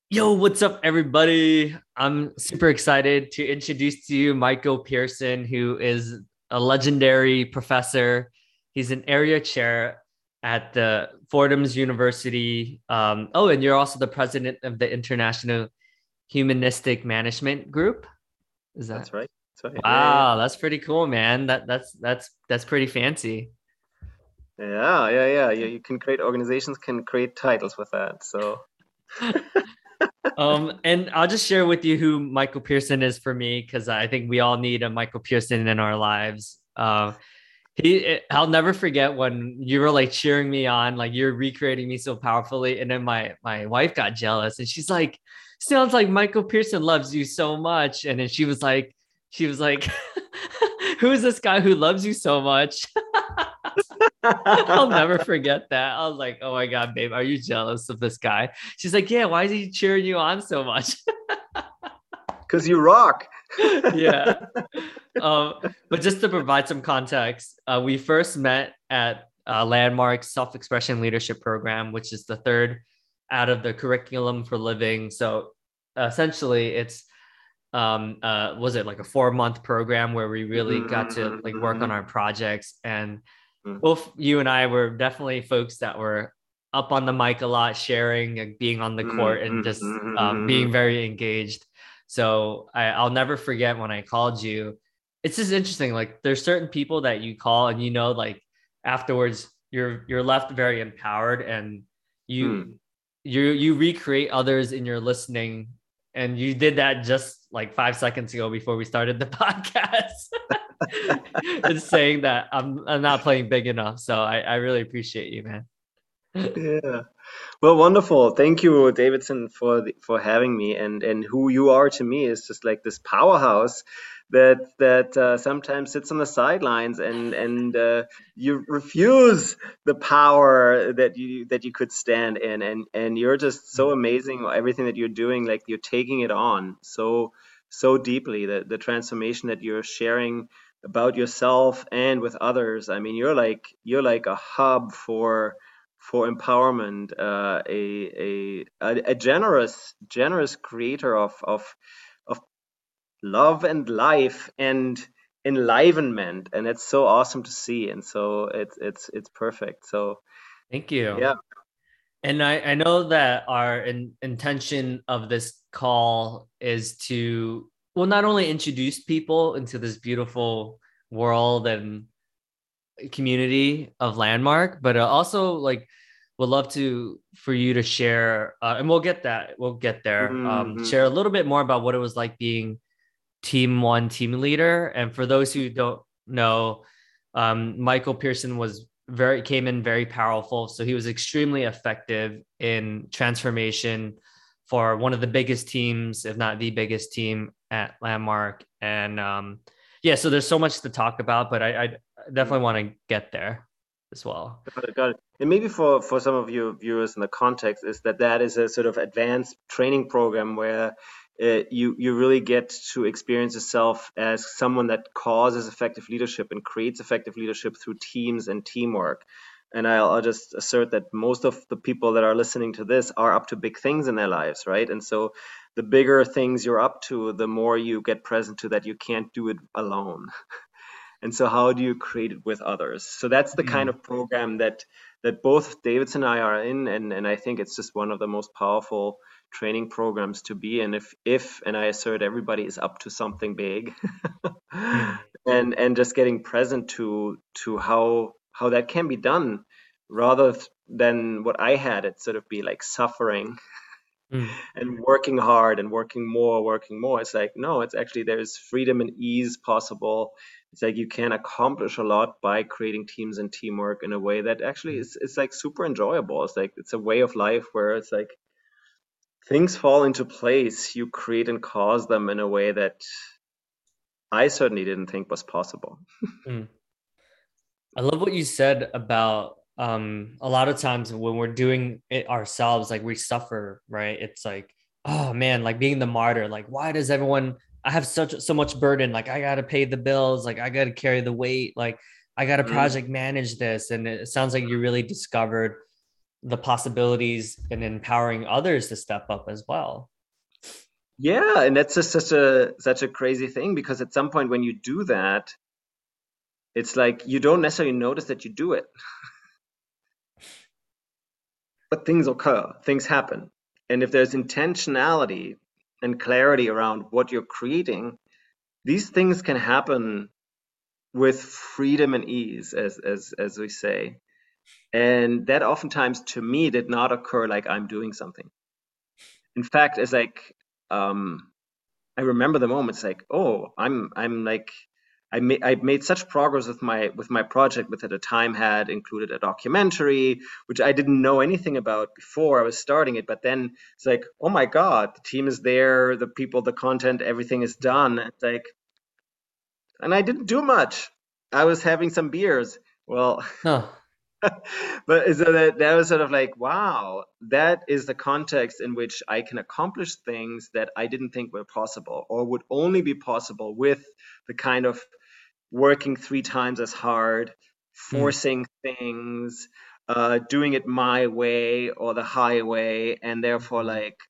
Yo, what's up, everybody? I'm super excited to introduce to you Michael Pearson, who is a legendary professor. He's an area chair at the Fordham's University. Oh, and you're also the president of the International Humanistic Management Group. Is that? That's right. That's right. Yeah, yeah, Wow, that's pretty cool, man. That's pretty fancy. yeah, yeah, yeah. You can create organizations can create titles with that. So And I'll just share with you who Michael Pearson is for me because I think we all need a Michael Pearson in our lives. I'll never forget when you were like cheering me on, like you're recreating me so powerfully, and then my wife got jealous, and she's like, "Sounds like Michael Pearson loves you so much," and then she was like, "Who is this guy who loves you so much?" I'll never forget that. I was like, "Oh my god, babe, are you jealous of this guy?" She's like, "Yeah, why is he cheering you on so much?" because you rock. Yeah. Um, but just to provide some context, we first met at Landmark's Self-Expression Leadership Program, which is the third out of the curriculum for living. So essentially, it's was it like a 4 month program where we really got to Mhm, like work on mhm, our projects, and mhm, both you and I were definitely folks that were up on the mic a lot, sharing, like, being on the court, mhm, and mhm, just mhm, being very engaged. So I'll never forget when I called you. It's just interesting. Like there's certain people that you call, and like afterwards you're left very empowered, and you mhm. you recreate others in your listening, and you did that just like 5 seconds ago before we started the podcast. It's saying that I'm not playing big enough. So I really appreciate you, man. Yeah. Well, wonderful. Thank you, Davidson, for having me. And who you are to me is just like this powerhouse that sometimes sits on the sidelines and you refuse the power that you could stand in, and you're just so amazing. Everything that you're doing, like you're taking it on so deeply. The transformation that you're sharing about yourself and with others. I mean, you're like a hub for empowerment, a generous creator of love and life and enlivenment, and it's so awesome to see, and so it's perfect. So Thank you. yeah. And I know that our intention of this call is to, well, not only introduce people into this beautiful world and community of Landmark, but also like would love to for you to share, and we'll get there. Share a Mhm. little bit more about what it was like being team one team leader. And for those who don't know, Michael Pearson was very came in very powerful. So he was extremely effective in transformation for one of the biggest teams, if not the biggest team at Landmark. And yeah, so there's so much to talk about, but I definitely want to get there as well. Got it, got it. And maybe for some of your viewers in the context is that is a sort of advanced training program where you really get to experience yourself as someone that causes effective leadership and creates effective leadership through teams and teamwork. And I'll just assert that most of the people that are listening to this are up to big things in their lives, right? And so the bigger things you're up to, the more you get present to that you can't do it alone. And so how do you create it with others? So that's the kind Mm. of program that both Davidson and I are in, and I think it's just one of the most powerful training programs to be in, if and I assert everybody is up to something big. Mm. And just getting present to how that can be done, rather than what I had it sort of be like suffering Mm. and working hard and working more. It's like, no, it's actually there's freedom and ease possible. It's like you can accomplish a lot by creating teams and teamwork in a way that actually is it's like super enjoyable. It's like it's a way of life where it's like things fall into place. You create and cause them in a way that I certainly didn't think was possible. Mm. I love what you said about a lot of times when we're doing it ourselves, like we suffer, right? It's like, oh man, like being the martyr, like why does everyone I have so much burden, like I gotta pay the bills, like I gotta carry the weight, like I gotta Mhm. project manage this. And it sounds like you really discovered the possibilities and empowering others to step up as well. Yeah, and that's just such a crazy thing because at some point when you do that, it's like you don't necessarily notice that you do it, but things occur, things happen. And if there's intentionality and clarity around what you're creating, these things can happen with freedom and ease, as we say. And that oftentimes to me did not occur like I'm doing something. In fact, it's like um I remember the moments like, oh, I'm like I made such progress with my project, which at the time had included a documentary, which I didn't know anything about before I was starting it. But then it's like, oh my God, the team is there, the people, the content, everything is done. It's like, and I didn't do much. I was having some beers. Well, No. but so that was sort of like, wow, that is the context in which I can accomplish things that I didn't think were possible or would only be possible with the kind of working three times as hard, Mm. forcing things, doing it my way or the highway, and therefore Mhm. like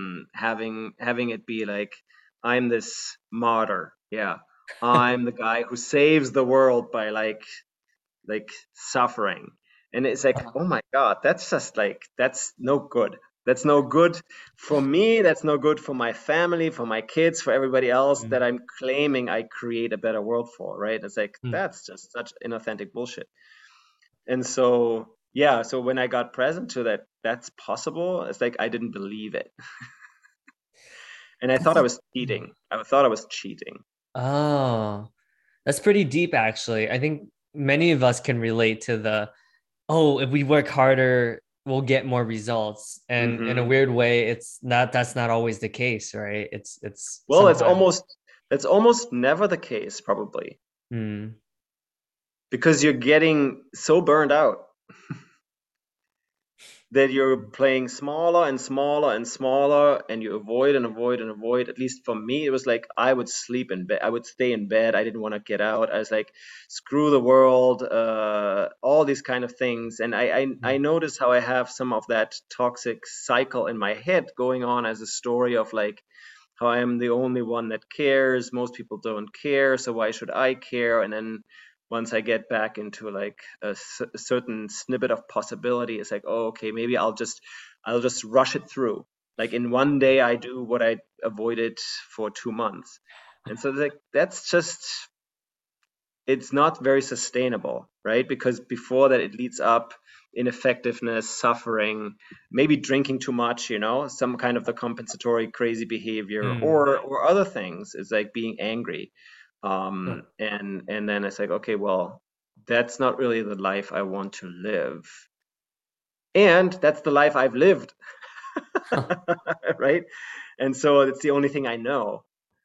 having it be like I'm this martyr. Yeah. I'm the guy who saves the world by like suffering. And it's like, oh my God, that's just like, that's no good. That's no good for me. That's no good for my family, for my kids, for everybody else that Mm. I'm claiming I create a better world for, right? It's like, Mm. that's just such inauthentic bullshit. And so, yeah, so when I got present to that, that's possible, it's like I didn't believe it. And I thought I was cheating. I thought I was cheating. Oh, that's pretty deep, actually. I think many of us can relate to the, oh, if we work harder, we'll get more results. And in a Hmm. weird way, that's not always the case, right? It's Well, sometimes. it's almost never the case, probably, Hmm. because you're getting so burned out that you're playing smaller and smaller and smaller, and you avoid and avoid and avoid. At least for me, it was like I would sleep in bed. I would stay in bed. I didn't want to get out. I was like, screw the world, all these kind of things. And I notice how I have some of that toxic cycle in my head going on as a story of like how I am the only one that cares. Most people don't care, so why should I care? And then once I get back into like a certain snippet of possibility, it's like, oh, okay, maybe I'll just rush it through. Like in one day, I do what I avoided for 2 months, and so like that's just it's not very sustainable, right? Because before that, it leads up ineffectiveness, suffering, maybe drinking too much, some kind of the compensatory crazy behavior, Hmm. or other things. It's like being angry, and then it's like, okay, well, that's not really the life I want to live, and that's the life I've lived, right? And so it's the only thing I know,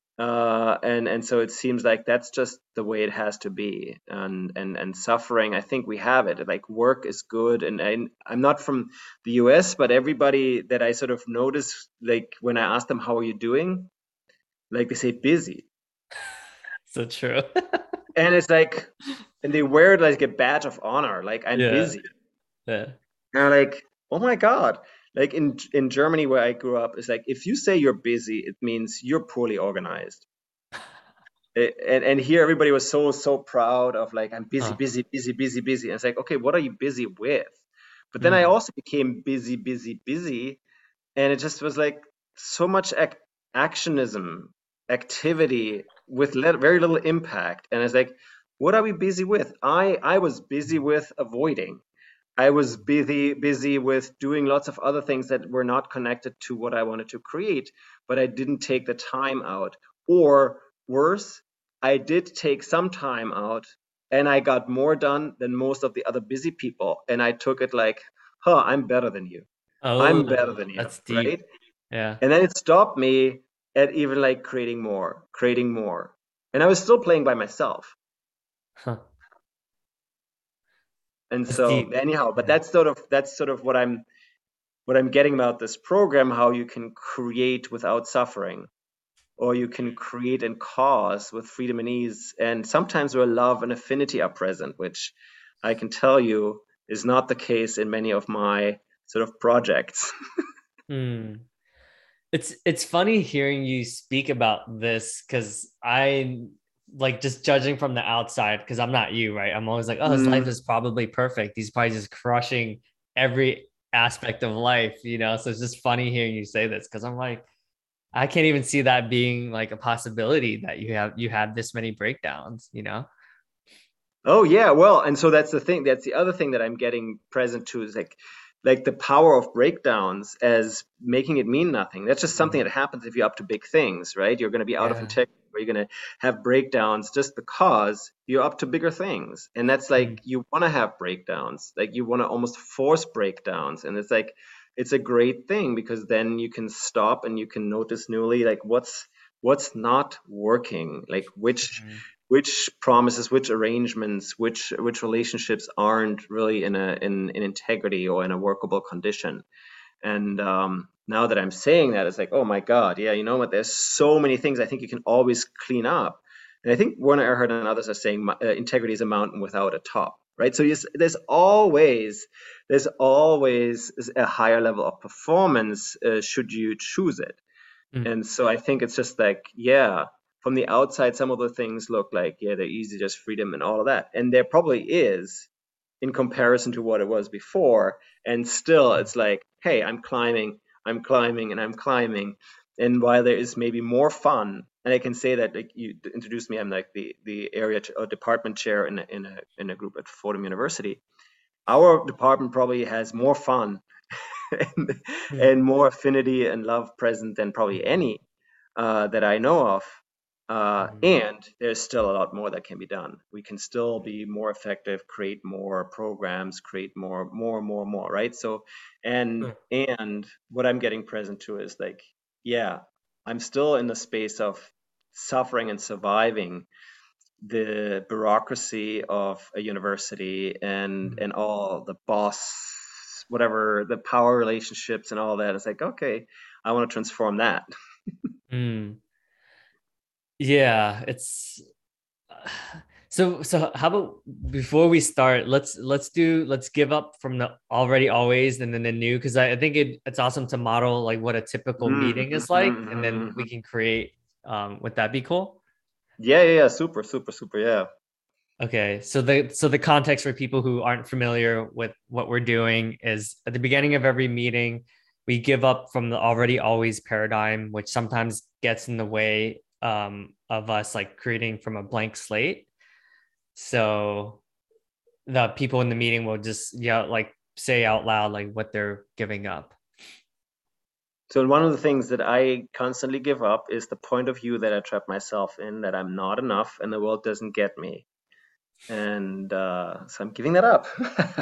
and so it seems like that's just the way it has to be. And suffering, I think we have it. Like work is good, and I'm not from the US, but everybody that I sort of notice, like when I ask them how are you doing, like they say busy, So true. and it's like, and they wear it like a badge of honor, like I'm Yeah. busy. Yeah. And I'm like, oh my God. Like in Germany where I grew up, it's like if you say you're busy, it means you're poorly organized. And here everybody was so proud of like I'm busy, Huh. busy, busy, busy, busy. And it's like, okay, what are you busy with? But then I Hmm. also became busy, busy, busy, and it just was like so much actionism, activity with very little impact. And it's like, what are we busy with? I was busy with avoiding. I was busy with doing lots of other things that were not connected to what I wanted to create, but I didn't take the time out. Or worse, I did take some time out and I got more done than most of the other busy people. And I took it like, huh, I'm better than you. I'm Oh, better than you, that's deep. right? Yeah. And then it stopped me at even like creating more, creating more. And I was still playing by myself. Huh. And That's so deep. anyhow, but Yeah. that's sort of what I'm getting about this program, how you can create without suffering, or you can create and cause with freedom and ease. And sometimes where love and affinity are present, which I can tell you is not the case in many of my sort of projects. Hmm. It's funny hearing you speak about this because I like just judging from the outside because I'm not you, right? I'm always like, oh, his life Mm. is probably perfect. He's probably just crushing every aspect of life, you know? So it's just funny hearing you say this because I'm like, I can't even see that being like a possibility that you have this many breakdowns, you know? Oh yeah, well, and so that's the thing. That's the other thing that I'm getting present to is like the power of breakdowns as making it mean nothing. That's just something Mm. that happens if you're up to big things, right? You're going to be out of Yeah. integrity, or you're going to have breakdowns just because you're up to bigger things. And that's Mm. like you want to have breakdowns, like you want to almost force breakdowns, and it's like it's a great thing because then you can stop and you can notice newly like what's not working, like Mm. which promises, which arrangements, which relationships aren't really in integrity or in a workable condition. And now that I'm saying that, it's like, oh my God, yeah, you know what? There's so many things I think you can always clean up. And I think Werner Erhard and others are saying integrity is a mountain without a top, right? So yes, there's always a higher level of performance should you choose it. Mm. And so I think it's just like, yeah, from the outside, some of the things look like, yeah, they're easy, just freedom and all of that. And there probably is in comparison to what it was before. And still, Mm. it's like, hey, I'm climbing, and I'm climbing. And while there is maybe more fun, and I can say that like you introduced me, I'm like the area or department chair in a group at Fordham University. Our department probably has more fun and, Mm. and more affinity and love present than probably Mm. any that I know of. Mm. And there's still a lot more that can be done. We can still be more effective, create more programs, create more, right? So, Mm. and what I'm getting present to is like, yeah, I'm still in the space of suffering and surviving the bureaucracy of a university Mm. and all the boss, whatever, the power relationships and all that. It's like, okay, I want to transform that. Mm. Yeah, it's so how about before we start, let's give up from the already always and then the new because I think it's awesome to model like what a typical Mm, meeting mhm, is like, mhm, and then we mhm. can create would that be cool? Yeah, super, super, super, yeah. Okay, so the context for people who aren't familiar with what we're doing is at the beginning of every meeting, we give up from the already always paradigm, which sometimes gets in the way of us like creating from a blank slate. So the people in the meeting will just like say out loud like what they're giving up. So one of the things that I constantly give up is the point of view that I trap myself in, that I'm not enough and the world doesn't get me. And so I'm giving that up.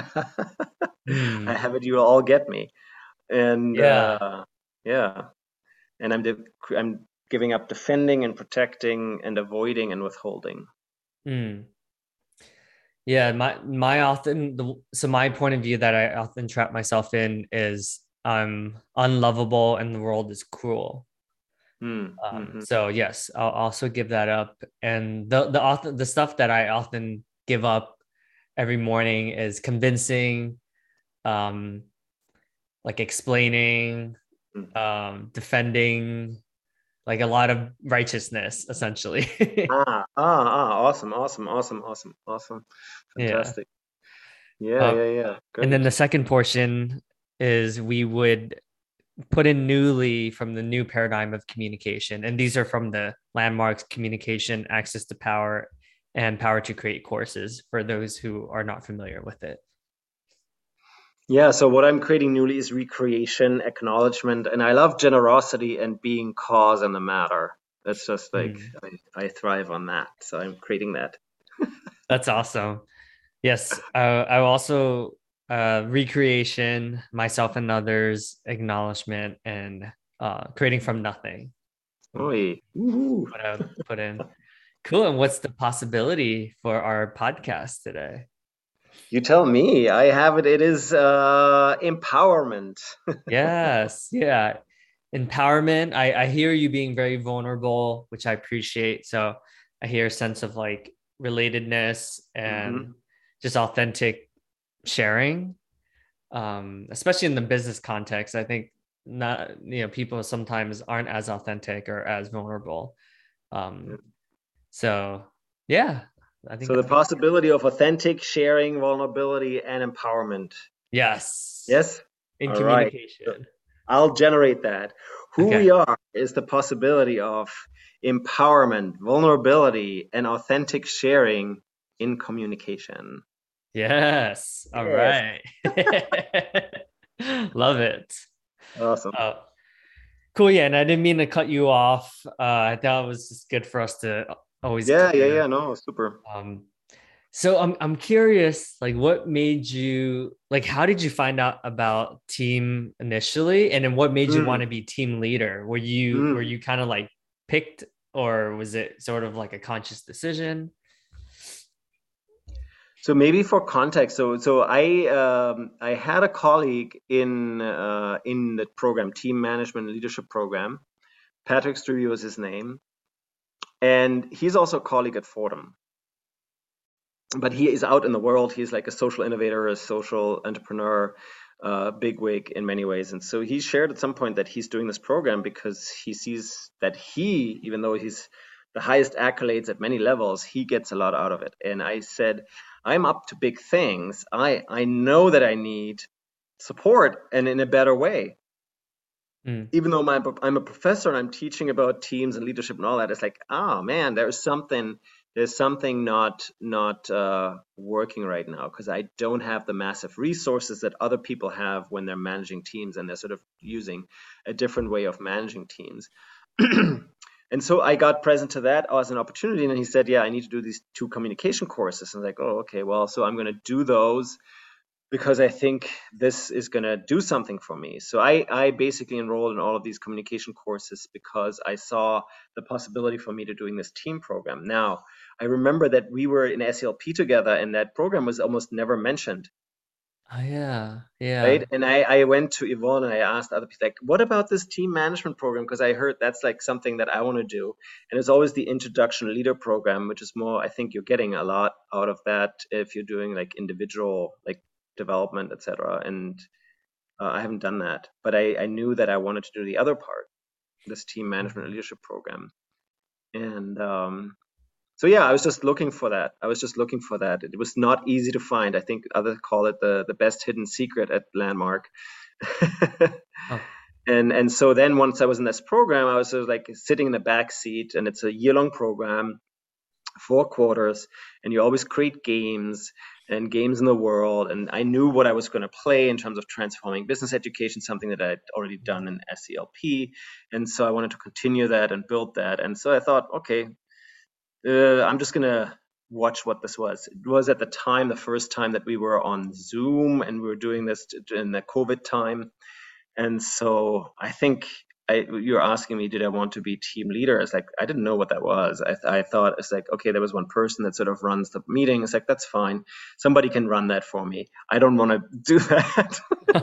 I Hmm. have it, you will all get me. And Yeah. yeah, and I'm giving up defending and protecting and avoiding and withholding. Hmm. Yeah. My often so my point of view that I often trap myself in is I'm unlovable and the world is cruel. Mm-hmm. So yes, I'll also give that up. And the stuff that I often give up every morning is convincing, um, like explaining, defending, like a lot of righteousness, essentially. Awesome, awesome, awesome, awesome, awesome. Yeah. Fantastic. Yeah, Uh, yeah, yeah. and then Great. the second portion is we would put in newly from the new paradigm of communication. And these are from the landmarks, communication, access to power, and power to create courses for those who are not familiar with it. Yeah, so what I'm creating newly is recreation, acknowledgement, and I love generosity and being cause in the matter. That's just like Mm, I thrive on that. So I'm creating that. that's awesome. Yes, I also recreation, myself and others, acknowledgement, and creating from nothing. Oi. Woohoo. Put in. Cool. And what's the possibility for our podcast today? You tell me. I have it. It is empowerment. Yes, yeah. Empowerment. I hear you being very vulnerable, which I appreciate. So I hear a sense of like relatedness Hmm. and just authentic sharing. especially in the business context. I think not, people sometimes aren't as authentic or as vulnerable. Um, so yeah, I think So the possibility of authentic sharing, vulnerability, and empowerment. yes, Yes? in All right. So communication. I'll generate that. Who we Okay. are is the possibility of empowerment, vulnerability, and authentic sharing in communication. Yes. All Yes. right. Love it. Awesome. Uh, cool. Yeah, and I didn't mean to cut you off. I thought it was just good for us to always Yeah, kind yeah, of yeah. No, super. So I'm curious, like what made you like how did you find out about team initially? And then what made you want Mm, to be team leader? Were you mm. kind of like picked or was it sort of like a conscious decision? So maybe for context, so I had a colleague in the program, team management and leadership program. Patrick Strubio is his name, and he's also a colleague at Fordham. But he is out in the world. He's like a social innovator, a social entrepreneur, bigwig in many ways. And so he shared at some point that he's doing this program because he sees that he, even though he's the highest accolades at many levels, he gets a lot out of it. And I said, I'm up to big things. I know that I need support and in a better way. Mm, Even though I'm a professor and I'm teaching about teams and leadership and all that, it's like, oh man, there's something not working right now because I don't have the massive resources that other people have when they're managing teams, and they're sort of using a different way of managing teams. And so I got present to that as an opportunity, and he said, yeah, I need to do these 2 communication courses. And I'm like, oh, okay, well, so I'm going to do those because I think this is going to do something for me. So I basically enrolled in all of these communication courses because I saw the possibility for me to doing this team program. Now, I remember that we were in SELP together and that program was almost never mentioned, oh yeah, right? yeah. And I went to Yvonne and I asked other people, like, what about this team management program? Because I heard that's like something that I want to do. And it's always the introduction leader program, which is more, I think you're getting a lot out of that if you're doing like individual, like development, etc. And I haven't done that, but I knew that I wanted to do the other part, this team management and Mhm. leadership program. And so yeah, I was just looking for that. I was just looking for that. It was not easy to find. I think others call it the best hidden secret at Landmark. Oh, And so then once I was in this program, I was sort of like sitting in the back seat, and it's a year-long program, 4 quarters, and you always create games and games in the world. And I knew what I was going to play in terms of transforming business education, something that I'd already done in SELP. And so I wanted to continue that and build that. And so I thought, okay, I'm just going to watch what this was. It was at the time, the first time that we were on Zoom and we were doing this in the COVID time. And so I think you're asking me, did I want to be team leader? It's like, I didn't know what that was. I thought it's like, okay, there was one person that sort of runs the meeting. It's like, that's fine. Somebody can run that for me. I don't want to do that.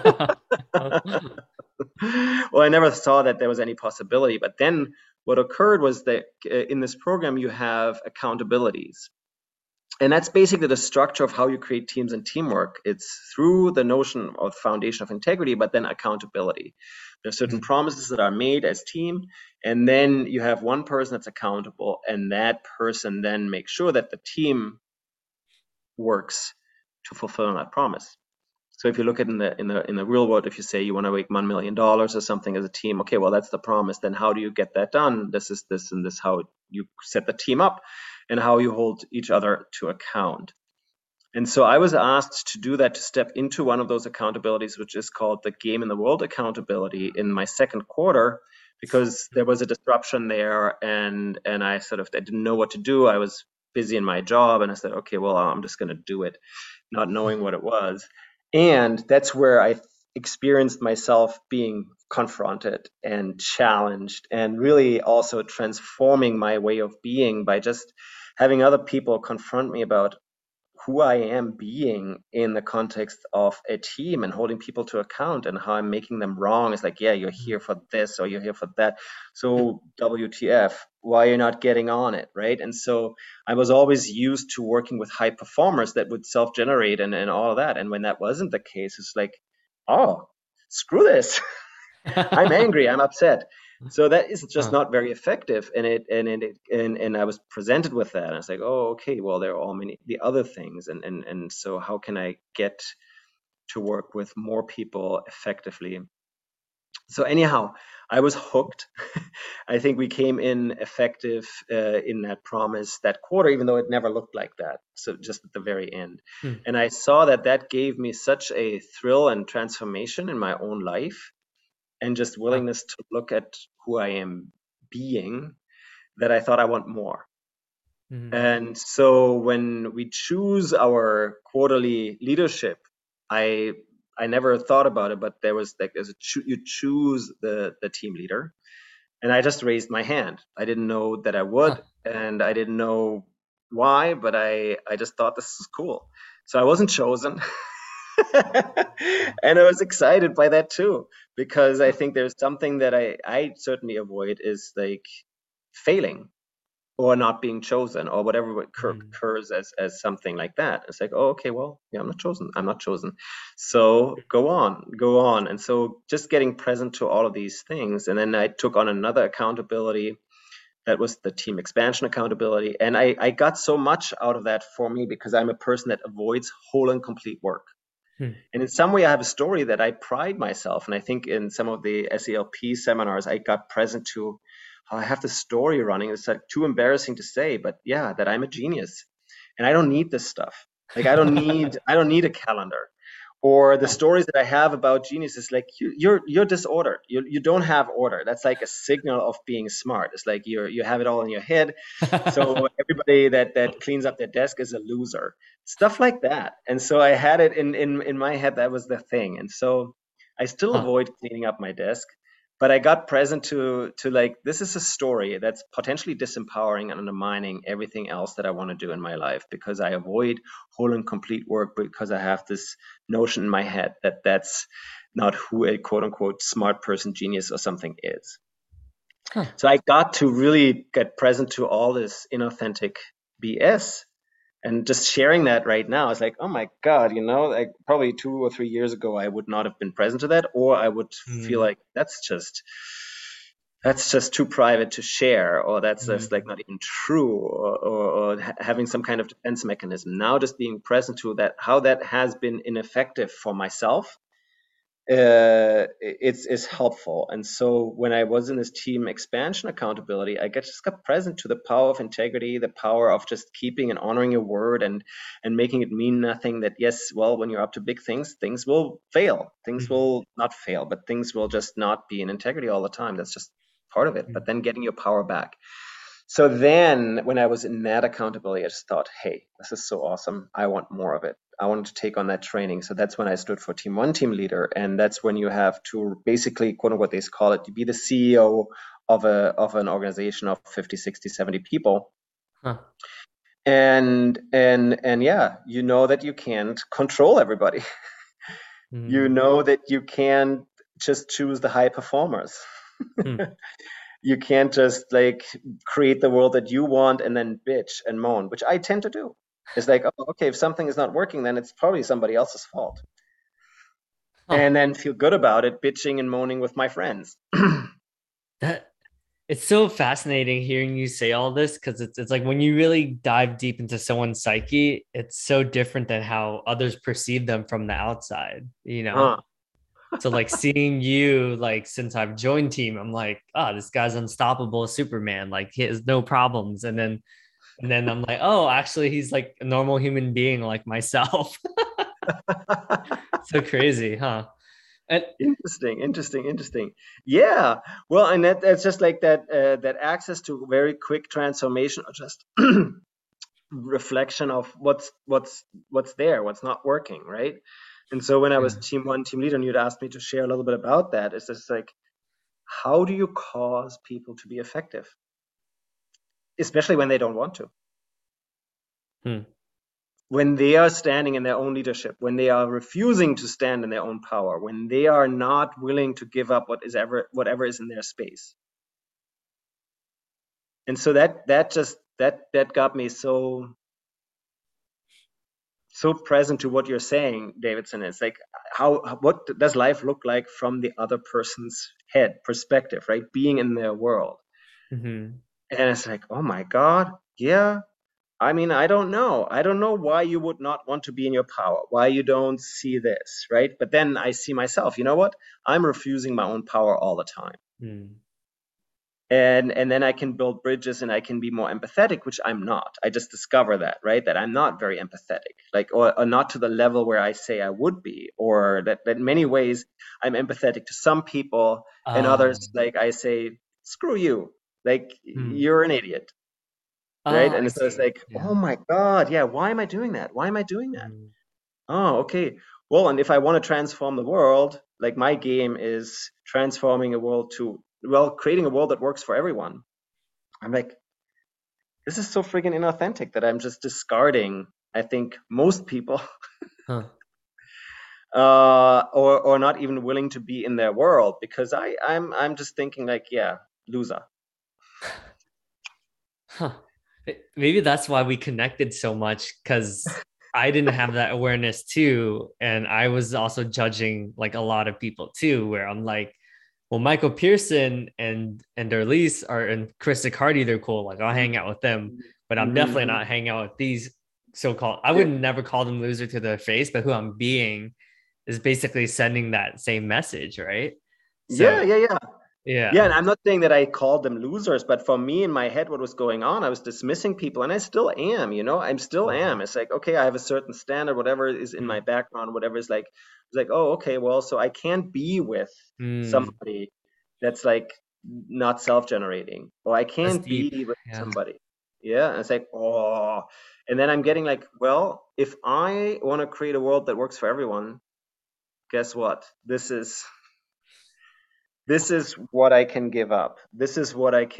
Well, I never saw that there was any possibility. But then what occurred was that in this program, you have accountabilities. And that's basically the structure of how you create teams and teamwork. It's through the notion of foundation of integrity, but then accountability. There are certain Mm, promises that are made as team, and then you have one person that's accountable, and that person then makes sure that the team works to fulfill that promise. So if you look at in the real world, if you say you want to make $1 million or something as a team, okay, well that's the promise. Then how do you get that done? This is this and this how you set the team up, and how you hold each other to account. And so I was asked to do that, to step into one of those accountabilities, which is called the Game in the World accountability, in my second quarter, because there was a disruption there, and I didn't know what to do. I was busy in my job, and I said, okay, well, I'm just going to do it, not knowing what it was. And that's where I experienced myself being confronted and challenged, and really also transforming my way of being by just having other people confront me about who I am being in the context of a team and holding people to account, and how I'm making them wrong. It's like, yeah, you're mm, here for this or you're here for that. mm, So WTF, why you're not getting on it, right? And so I was always used to working with high performers that would self-generate and all of that. And when that wasn't the case, it's like, oh, screw this. I'm angry, I'm upset. So that is just Huh. not very effective. And I was presented with that. And I was like, oh, okay, well, there are all many the other things. And so how can I get to work with more people effectively? So anyhow, I was hooked. I think we came in effective in that promise that quarter, even though it never looked like that. So just at the very end, Hmm. and I saw that that gave me such a thrill and transformation in my own life, and just Huh. willingness to look at who I am being, that I thought I want more. Mhm. And so when we choose our quarterly leadership, I I never thought about it, but there was like you choose the team leader, and I just raised my hand. I didn't know that I would, Huh. and I didn't know why, but I just thought this is cool. So I wasn't chosen. And I was excited by that too, because I think there's something that I certainly avoid is like failing or not being chosen or whatever Mhm. occurs as something like that. It's like, oh, okay, well, yeah, I'm not chosen. I'm not chosen. So go on. And so just getting present to all of these things. And then I took on another accountability that was the team expansion accountability. And I got so much out of that for me because I'm a person that avoids whole and complete work. Hmm. And in some way, I have a story that I pride myself. And I think in some of the SELP seminars, I got present to how I have the story running. It's like too embarrassing to say, but yeah, that I'm a genius and I don't need this stuff. Like I don't need a calendar. Or the stories that I have about genius is like you're disordered. You don't have order. That's like a signal of being smart. It's like you have it all in your head. So everybody that cleans up their desk is a loser, stuff like that. And so I had it in my head, that was the thing. And so I still Huh. avoid cleaning up my desk, but I got present to like this is a story that's potentially disempowering and undermining everything else that I want to do in my life, because I avoid whole and complete work because I have this notion in my head that that's not who a quote unquote smart person, genius, or something is. Huh. So I got to really get present to all this inauthentic BS, and just sharing that right now is like, oh my God, like probably 2 or 3 years ago, I would not have been present to that, or I would feel Mhm. like that's just too private to share, or that's just like Mhm. not even true, or having some kind of defense mechanism. Now, just being present to that, how that has been ineffective for myself, it's is helpful. And so when I was in this team expansion accountability, just got present to the power of integrity, the power of just keeping and honoring your word, and making it mean nothing. That yes, well, when you're up to big things, things will fail. Things Mhm. will not fail, but things will just not be in integrity all the time. That's just part of it. But Mhm. then getting your power back. So then when I was in that accountability, I just thought, hey, this is so awesome. I want more of it. I wanted to take on that training. So that's when I stood for Team One Team Leader. And that's when you have to basically, quote unquote, they call it, to be the CEO of an organization of 50, 60, 70 people. Huh. And yeah, you know that you can't control everybody. You Mhm. know that you can't just choose the high performers. Hmm. You can't just like create the world that you want and then bitch and moan, which I tend to do. It's like, oh, okay, if something is not working, then it's probably somebody else's fault. Huh. And then feel good about it, bitching and moaning with my friends. That it's so fascinating hearing you say all this because it's like when you really dive deep into someone's psyche, it's so different than how others perceive them from the outside, you know? Huh. So like seeing you like since I've joined team, I'm like, oh, this guy's unstoppable Superman. Like he has no problems. And then I'm like, oh, actually he's like a normal human being like myself. So crazy, huh? And Interesting, interesting, interesting. Yeah. Well, and that's just like that access to very quick transformation, or just reflection of what's there, what's not working, right? And so when I was yeah. Team One Team Leader, and you'd asked me to share a little bit about that, it's just like, how do you cause people to be effective, especially when they don't want to, Hmm. when they are standing in their own leadership, when they are refusing to stand in their own power, when they are not willing to give up whatever is in their space. And so that got me so present to what you're saying, Davidson. It's like what does life look like from the other person's head perspective, right? Being in their world. Hmm. And it's like, oh my God, yeah. I mean, I don't know. I don't know why you would not want to be in your power, why you don't see this, right? But then I see myself, you know what? I'm refusing my own power all the time. Mm. And then I can build bridges and I can be more empathetic, which I'm not. I just discover that, right? That I'm not very empathetic, like, or not to the level where I say I would be, or that in many ways I'm empathetic to some people, and others, like, I say, screw you, like, Hmm. you're an idiot, right? I And so it's see. like, oh Yeah. my God, yeah, why am I doing that? Why am I doing that? Mm. Oh, okay. Well, and if I want to transform the world, like, my game is transforming a world to, well, creating a world that works for everyone. I'm like, this is so freaking inauthentic that I'm just discarding, I think, most people, Huh. or not even willing to be in their world, because I'm just thinking, like, yeah, loser. Huh. Maybe that's why we connected so much because I didn't have that awareness too. And I was also judging like a lot of people too, where I'm like, well, Michael Pearson and Darlise are and Chris Hardy, they're cool. Like I'll hang out with them, but I'm definitely Mm-hmm. not hanging out with these so-called, I Yeah, would never call them loser to their face, but who I'm being is basically sending that same message, right? yeah, So yeah, yeah. Yeah, yeah. and I'm not saying that I called them losers, but for me in my head, what was going on, I was dismissing people, and I still am, I'm still am. It's like, okay, I have a certain standard, whatever is in my Mm-hmm. background, whatever is like, it's like, oh, okay, well, so I can't be with Mm, somebody that's like not self-generating, or I that's can't deep. be with Yeah. somebody. Yeah, and it's like, oh, and then I'm getting like, well, if I want to create a world that works for everyone, guess what? This is what I can give up. This is what I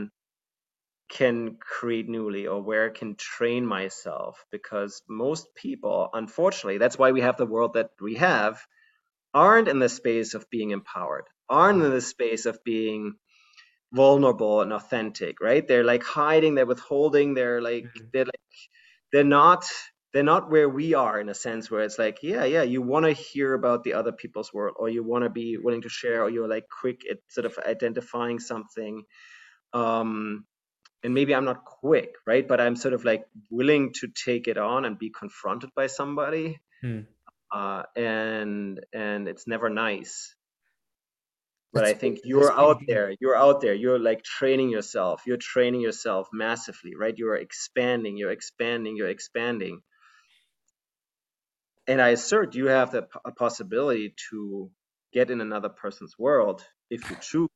can create newly, or where I can train myself, because most people, unfortunately, that's why we have the world that we have, aren't in the space of being empowered, aren't in the space of being vulnerable and authentic, right? They're like hiding, they're withholding, Mhm. they're not they're not where we are, in a sense where it's like, yeah, yeah, you want to hear about the other people's world, or you want to be willing to share, or you're like quick at sort of identifying something. um and maybe I'm not quick, right, but I'm sort of like willing to take it on and be confronted by somebody. Hmm. And it's never nice. But I That's think that's you're pretty out deep. there, you're like training yourself massively, right? You're expanding, you're expanding. And I assert you have the a possibility to get in another person's world if you choose.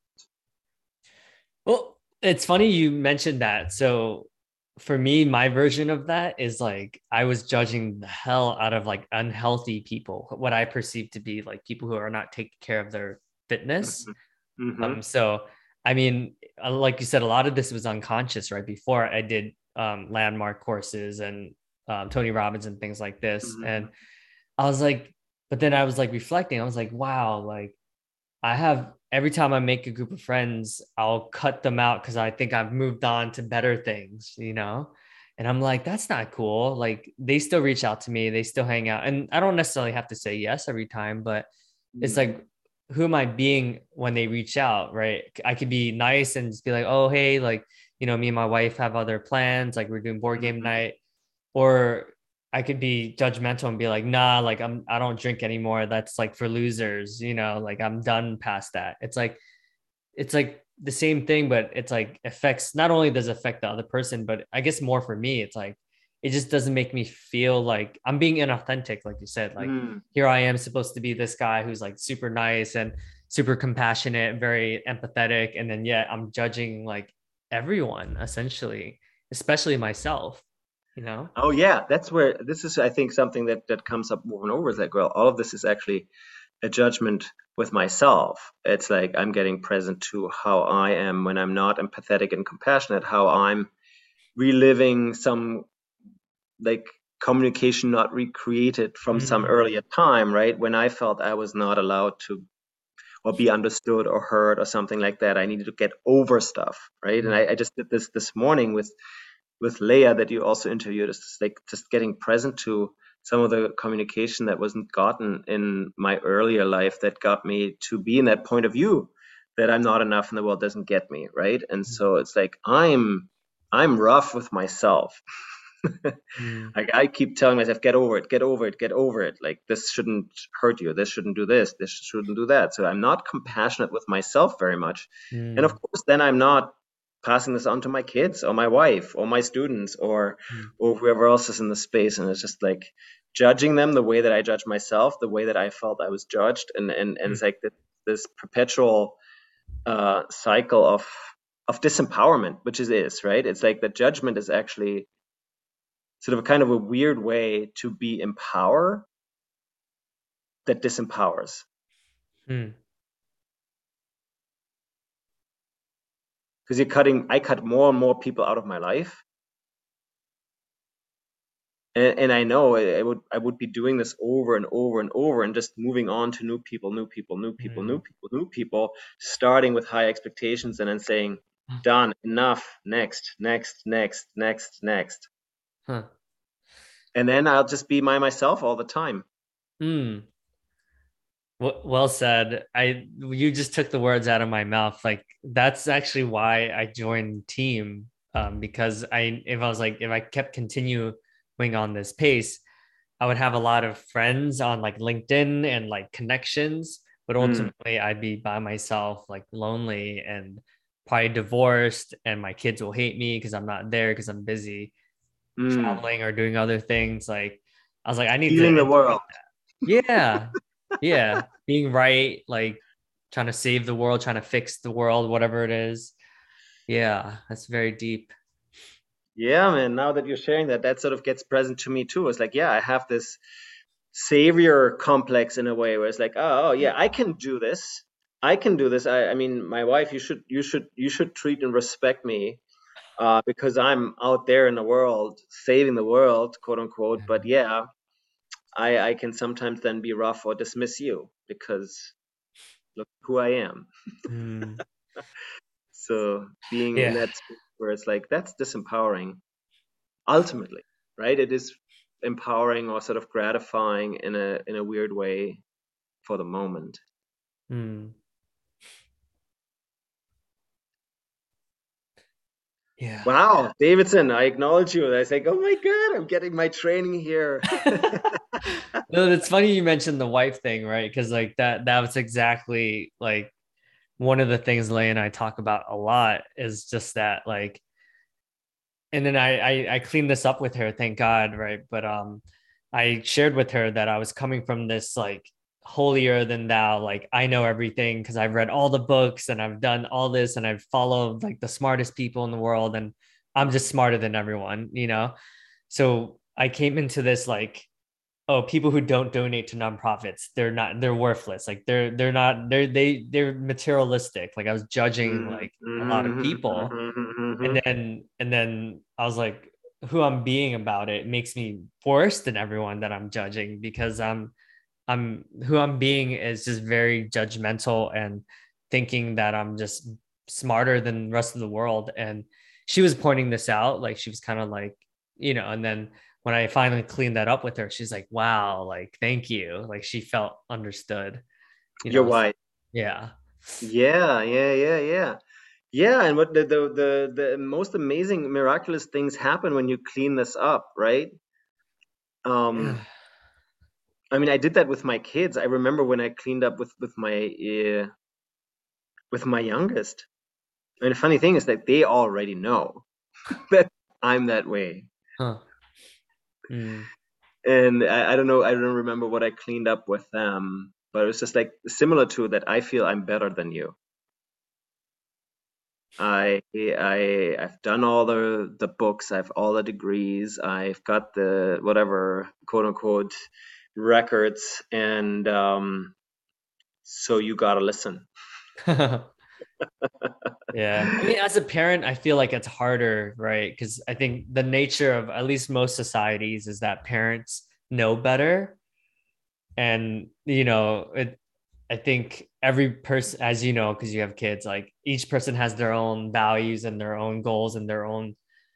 Well, it's funny you mentioned that. So for me, my version of that is like I was judging the hell out of like unhealthy people, what I perceive to be like people who are not taking care of their fitness. Hmm. Hmm. So I mean, like you said, a lot of this was unconscious, right? Before I did landmark courses and Tony Robbins and things like this. And Hmm. I was like, but then I was like reflecting, I was like, wow, like I have every time I make a group of friends, I'll cut them out because I think I've moved on to better things, you know? And I'm like, that's not cool. Like they still reach out to me, they still hang out. And I don't necessarily have to say yes every time, but it's Hmm. like, who am I being when they reach out, right? I could be nice and just be like, oh, hey, like, me and my wife have other plans, like we're doing board game Hmm. night. Or I could be judgmental and be like, nah, like I don't drink anymore. That's like for losers, like I'm done past that. It's like the same thing, but it's like affects not only does it affect the other person, but I guess more for me, it's like it just doesn't make me feel like I'm being inauthentic, like you said. Like Hmm. here I am supposed to be this guy who's like super nice and super compassionate, very empathetic, and then yet I'm judging like everyone essentially, especially myself, you know? Oh yeah, that's where this is. I think something that comes up over and over is like, well, all of this is actually a judgment with myself. It's like I'm getting present to how I am when I'm not empathetic and compassionate, how I'm reliving some, like, communication not recreated from some Mm, earlier time, right? When I felt I was not allowed to, or be understood or heard or something like that. I needed to get over stuff, right? And mm, I just did this morning with Leia, that you also interviewed, is just like just getting present to some of the communication that wasn't gotten in my earlier life that got me to be in that point of view that I'm not enough and the world doesn't get me, right? And so it's like I'm rough with myself. Mm, Like I keep telling myself, get over it, get over it, get over it. Like this shouldn't hurt you. This shouldn't do this shouldn't do that. So I'm not compassionate with myself very much. And of mm, course, then I'm not passing this on to my kids or my wife or my students mm, or whoever else is in the space. And it's just like judging them the way that I judge myself, the way that I felt I was judged. And mm, it's like this perpetual cycle of disempowerment, which is right. It's like the judgment is actually sort of a kind of a weird way to be in power that disempowers. mm, Because I cut more and more people out of my life. And I know I would be doing this over and over and over and just moving on to new people, new people, new people, new mm. people, new people, starting with high expectations and then saying, done, enough, next, next, next, next, next. Huh. And then I'll just be myself all the time. Mm. Well said. You just took the words out of my mouth. Like that's actually why I joined team. Because if I kept continuing on this pace, I would have a lot of friends on like LinkedIn and like connections, but Mm, ultimately I'd be by myself, like lonely and probably divorced, and my kids will hate me because I'm not there because I'm busy mm. traveling or doing other things. Like I was like, I need to Healing the world. interrupt. Yeah. Yeah. Being right, like trying to save the world, trying to fix the world, whatever it is. Yeah, that's very deep. Yeah, man. Now that you're sharing that, that sort of gets present to me too. It's like, yeah, I have this savior complex in a way where it's like, oh yeah, I can do this. I can do this. I mean, my wife, you should treat and respect me because I'm out there in the world saving the world, quote unquote. But yeah, I can sometimes then be rough or dismiss you because look who I am. Mm, So being in yeah. that space where it's like that's disempowering ultimately, right? It is empowering or sort of gratifying in a weird way for the moment. Mm, yeah. Wow, Davidson, I acknowledge you. I was like, oh my God, I'm getting my training here. No, it's funny you mentioned the wife thing, right? Because like that was exactly like one of the things Lay and I talk about a lot is just that like, and then I cleaned this up with her, thank God, right? But I shared with her that I was coming from this like holier than thou, like I know everything because I've read all the books and I've done all this and I've followed like the smartest people in the world and I'm just smarter than everyone, you know? So I came into this like, oh, people who don't donate to nonprofits, they're worthless. Like they're materialistic. Like I was judging Mm, like a lot of mhm, people. mhm, mhm, And mhm. then I was like, who I'm being about it makes me worse than everyone that I'm judging because I'm who I'm being is just very judgmental and thinking that I'm just smarter than the rest of the world. And she was pointing this out, like she was kind of like, and then when I finally cleaned that up with her, she's like, wow, like thank you. Like she felt understood, you You're know. right. Yeah. Yeah, yeah, yeah, yeah. Yeah, and what the most amazing, miraculous things happen when you clean this up, right? Yeah. Um, I mean, I did that with my kids. I remember when I cleaned up with my youngest. And the funny thing is that they already know that I'm that way. Huh. Mm. And I don't know, I don't remember what I cleaned up with them, but it was just like similar to that I feel I'm better than you. I've done all the books, I've all the degrees, I've got the whatever quote unquote records, and so you gotta listen. Yeah. I mean, as a parent, I feel like it's harder, right? Because I think the nature of at least most societies is that parents know better. And, I think every person, as you know, because you have kids, like each person has their own values and their own goals and their own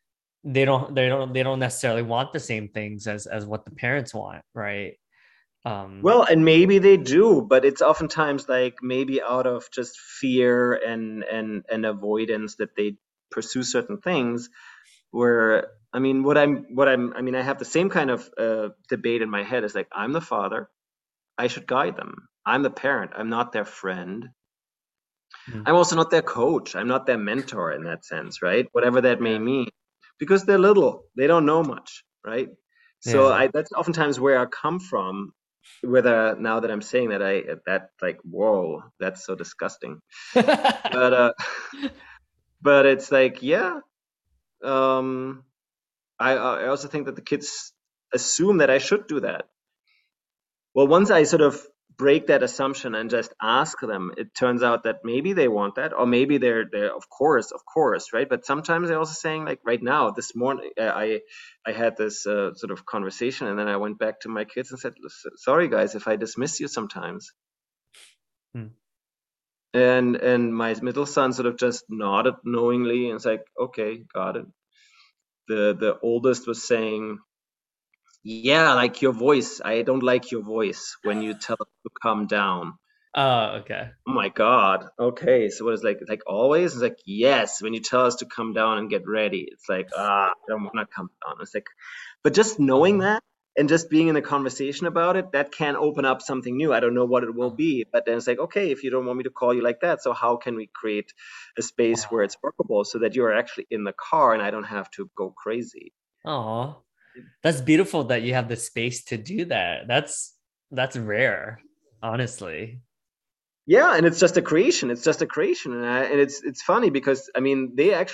they don't necessarily want the same things as what the parents want, right? um Well, and maybe they do, but it's oftentimes like maybe out of just fear and avoidance that they pursue certain things. Where I mean, I mean, I have the same kind of debate in my head. Is like I'm the father, I should guide them. I'm the parent, I'm not their friend. mm, I'm also not their coach. I'm not their mentor in that sense, right? Whatever that may yeah, mean, because they're little, they don't know much, right? So yeah. I that's oftentimes where I come from. Whether now that I'm saying that, I that like whoa, that's so disgusting. But but it's like yeah, um, I also think that the kids assume that I should do that. Well, once I sort of break that assumption and just ask them, it turns out that maybe they want that, or maybe they're of course, right? But sometimes they're also saying like right now, this morning, I had this sort of conversation, and then I went back to my kids and said, "Sorry guys, if I dismiss you sometimes." Mm. And my middle son sort of just nodded knowingly and was like, "Okay, got it." The oldest was saying, "Yeah, like your voice. I don't like your voice when you tell us to calm down." Oh, okay. Oh my God. Okay. So what is like always? It's like, yes, when you tell us to come down and get ready, it's like, I don't want to come down. It's like, but just knowing Oh, that and just being in a conversation about it, that can open up something new. I don't know what it will oh, be, but then it's like, okay, if you don't want me to call you like that, so how can we create a space where wow. it's workable so that you're actually in the car and I don't have to go crazy? Oh, that's beautiful that you have the space to do that. That's rare, honestly. Yeah, and it's just a creation. It's just a creation, and it's funny because I mean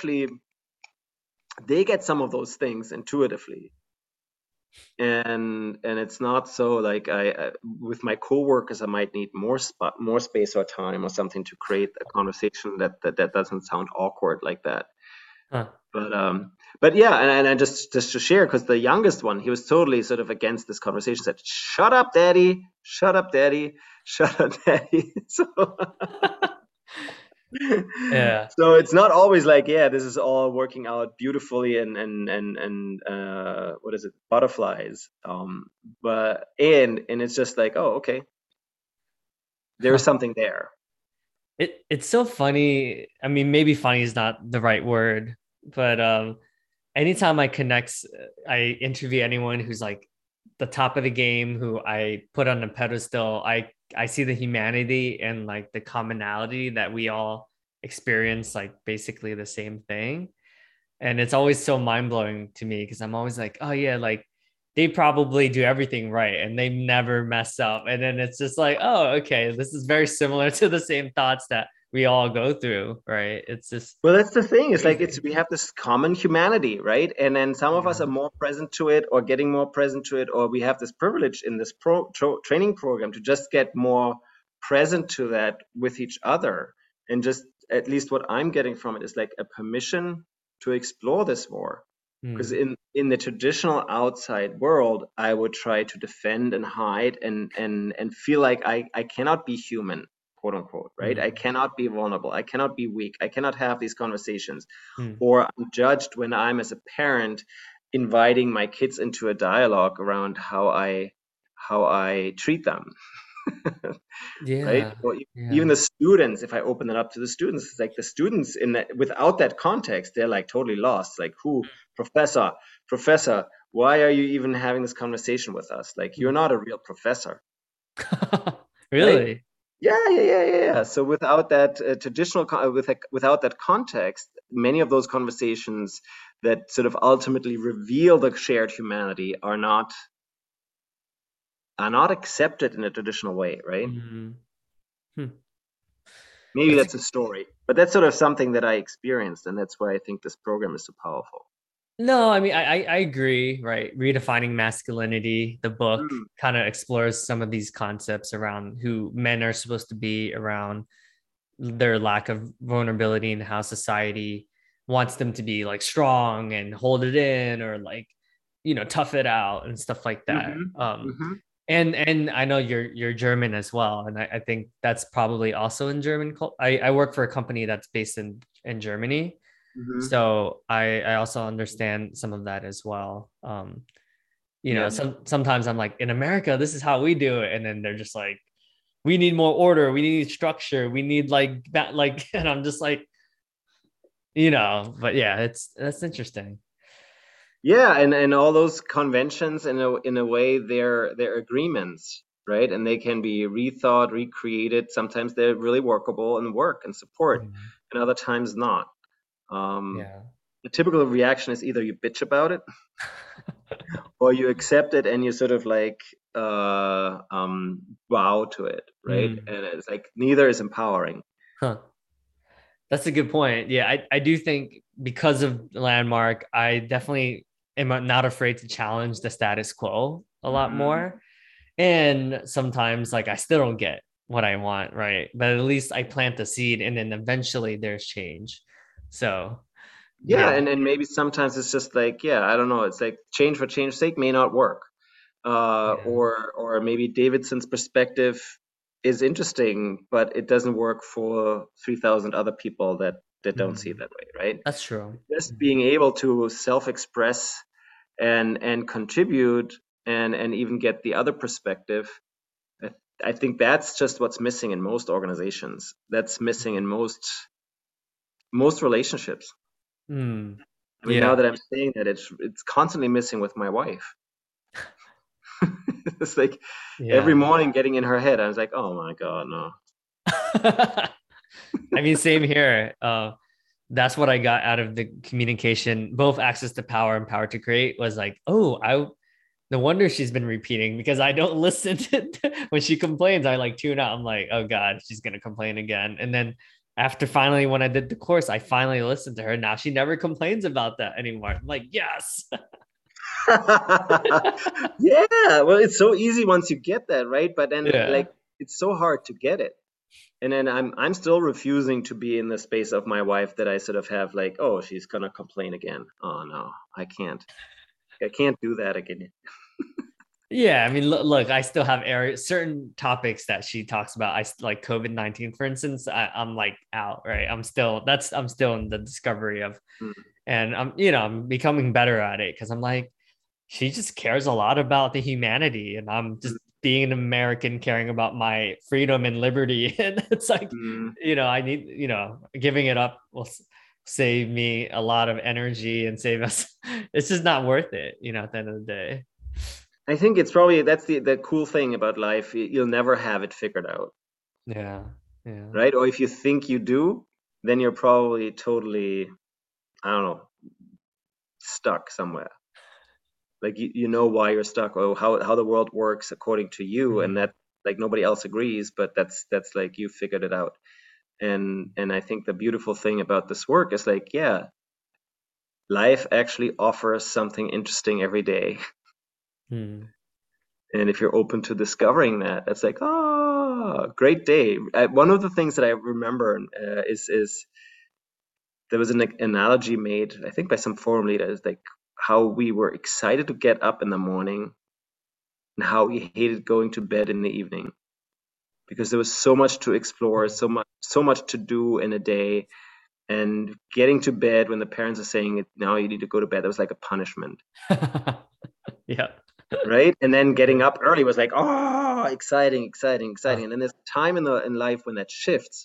they get some of those things intuitively, and it's not so like I with my coworkers I might need more space or time or something to create a conversation that doesn't sound awkward like that. Huh. But but yeah, and just to share, because the youngest one, he was totally sort of against this conversation, said, "Shut up, daddy! Shut up, daddy! Shut up, daddy!" So Yeah. so it's not always like, yeah, this is all working out beautifully and what is it, butterflies. But and it's just like, oh, okay, there is Huh. something there. It's so funny. I mean, maybe funny is not the right word, but anytime I interview anyone who's like the top of the game, who I put on a pedestal, I see the humanity and like the commonality that we all experience, like basically the same thing. And it's always so mind-blowing to me because I'm always like, oh yeah, like they probably do everything right and they never mess up. And then it's just like, oh, okay, this is very similar to the same thoughts that we all go through, right? It's just Well, that's the thing. It's like it's crazy. we have this common humanity, right? And then some of us Yeah. are more present to it, or getting more present to it, or we have this privilege in this training program to just get more present to that with each other. And just at least what I'm getting from it is like a permission to explore this more. Because Hmm. in the traditional outside world, I would try to defend and hide and feel like I cannot be human, quote unquote, right? I Hmm. cannot be vulnerable. I cannot be weak. I cannot have these conversations. Hmm. Or I'm judged when I'm as a parent inviting my kids into a dialogue around how I treat them. Right? Yeah. Or even Yeah. the students, if I open it up to the students, it's like the students in that without that context, they're like totally lost. Like, who, professor, professor, why are you even having this conversation with us? Like, you're Hmm. not a real professor, right? Really? Yeah. So without that traditional, without that context, many of those conversations that sort of ultimately reveal the shared humanity are not accepted in a traditional way, right? Hmm. Hmm. Maybe That's that's a story, but that's sort of something that I experienced, and that's why I think this program is so powerful. No, I mean, I agree, right? Redefining masculinity, the book Mm, kind of explores some of these concepts around who men are supposed to be, around their lack of vulnerability, and how society wants them to be like strong and hold it in, or like, tough it out and stuff like that. mhm, mhm. And I know you're German as well, and I think that's probably also in German. I work for a company that's based in Germany, Hmm. So I also understand some of that as well. Yeah. Sometimes I'm like, in America, this is how we do it, and then they're just like, we need more order, we need structure, we need like that, like, and I'm just like, but yeah, that's interesting. Yeah, and all those conventions in a way they're agreements, right? And they can be rethought, recreated. Sometimes they're really workable and work and support, Mhm. and other times not. Um, Yeah. the typical reaction is either you bitch about it or you accept it and you sort of like bow to it, right? Mm. And it's like neither is empowering. Huh. That's a good point. Yeah, I do think because of Landmark, I definitely am not afraid to challenge the status quo a lot Mhm. more. And sometimes, like, I still don't get what I want, right? But at least I plant the seed and then eventually there's change. So, Yeah, yeah. and maybe sometimes it's just like, yeah, I don't know, it's like change for change's sake may not work. Yeah. Or maybe Davidson's perspective is interesting, but it doesn't work for 3,000 other people that don't see it Mhm. that way, right? That's true. Just being able to self-express and contribute and even get the other perspective. I, I think that's just what's missing in most organizations. That's missing in most relationships. Mm. I mean, now Yeah. that I'm saying that, it's constantly missing with my wife. It's like every Yeah. morning getting in her head. I was like, oh my God, no. I mean, same here. That's what I got out of the communication, both access to power and power to create was like, oh, no wonder she's been repeating because I don't listen to when she complains. I like tune out. I'm like, oh God, she's gonna complain again. And then after finally, when I did the course, I finally listened to her. Now she never complains about that anymore. I'm like, yes. Yeah, well, it's so easy once you get that, right? But then Yeah. like it's so hard to get it. And then I'm still refusing to be in the space of my wife that I sort of have like, oh, she's gonna complain again. Oh no, I can't. I can't do that again. Yeah, I mean, look, I still have areas, certain topics that she talks about. Like COVID-19, for instance. I'm like out, right? I'm still in the discovery of, Mm, and I'm becoming better at it because I'm like, she just cares a lot about the humanity, and I'm mm, just being an American caring about my freedom and liberty. And it's like, mm. I need, giving it up will save me a lot of energy and save us. It's just not worth it, at the end of the day. I think it's probably that's the cool thing about life. You'll never have it figured out, Yeah. Yeah. right? Or if you think you do, then you're probably totally, I don't know, stuck somewhere. Like you know why you're stuck or how the world works according to you, and Mhm. that like nobody else agrees, but that's like you figured it out. And I think the beautiful thing about this work is like, yeah, life actually offers something interesting every day. Mhm. And if you're open to discovering that, that's like, oh, great day. One of the things that I remember is there was an analogy made, I think, by some forum leaders, like how we were excited to get up in the morning and how we hated going to bed in the evening because there was so much to explore, so much to do in a day, and getting to bed when the parents are saying now you need to go to bed, that was like a punishment, Yeah. right? And then getting up early was like, oh, exciting, exciting, Uh, exciting. And then there's a time in life when that shifts,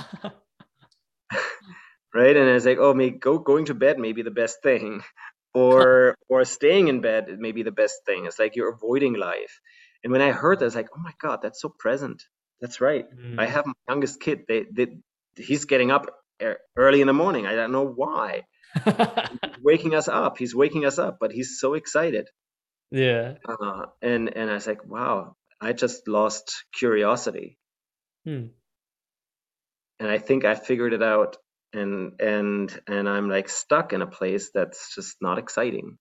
right? And it's like, oh, going to bed may be the best thing, or staying in bed may be the best thing. It's like you're avoiding life. And when I heard that, I was like, oh my God, that's so present. That's right. I mm. have my youngest kid. He's getting up early in the morning. I don't know why. He's waking us up. He's waking us up, but he's so excited. Yeah. And I was like, wow, I just lost curiosity, Hmm. and I think I figured it out, and I'm like stuck in a place that's just not exciting.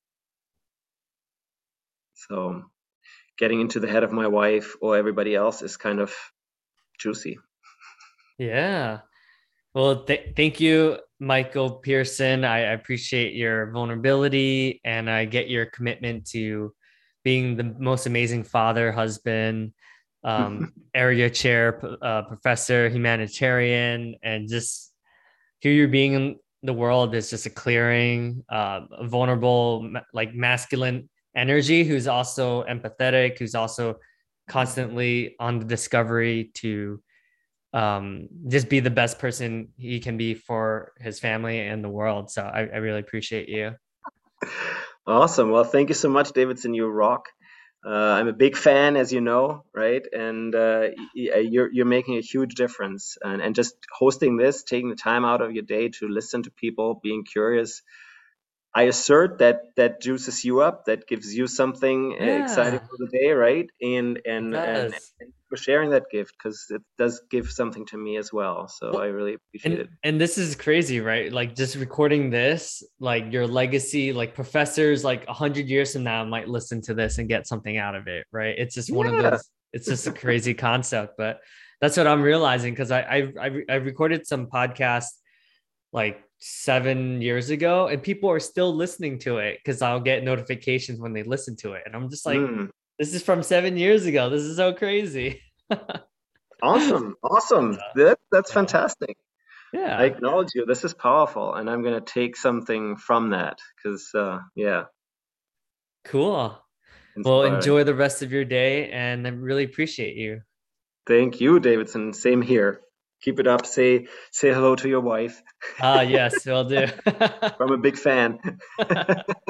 So getting into the head of my wife or everybody else is kind of juicy. Yeah. Well, thank you, Michael Pearson. I appreciate your vulnerability and I get your commitment to being the most amazing father, husband, area chair, professor, humanitarian, and just here you're being the world is just a clearing, a vulnerable, like masculine energy who's also empathetic, who's also constantly on the discovery to just be the best person he can be for his family and the world. So I really appreciate you. Awesome. Well, thank you so much, Davidson. You rock. I'm a big fan, as you know, right? And you're making a huge difference. And just hosting this, taking the time out of your day to listen to people, being curious. I assert that that juices you up, that gives you something exciting Yeah, for the day, right? it And does. for sharing that gift because it does give something to me as well. So I Well, really appreciate and it. and this is crazy, right? Like just recording this, like your legacy, like professors like 100 years from now might listen to this and get something out of it, right? It's just one of Yeah. those, it's just a crazy concept, but that's what I'm realizing because I recorded some podcasts like 7 years ago and people are still listening to it because I'll get notifications when they listen to it. And I'm just like, Mm. this is from 7 years ago. This is so crazy. Awesome. Awesome. That's Yeah. fantastic. I Yeah. acknowledge you. This is powerful, and I'm gonna take something from that because, yeah, Cool. Well, inspiring. enjoy the rest of your day and I really appreciate you. Thank you, Davidson. Same here. Keep it up. Say hello to your wife. Ah, yes, will do. I'm a big fan.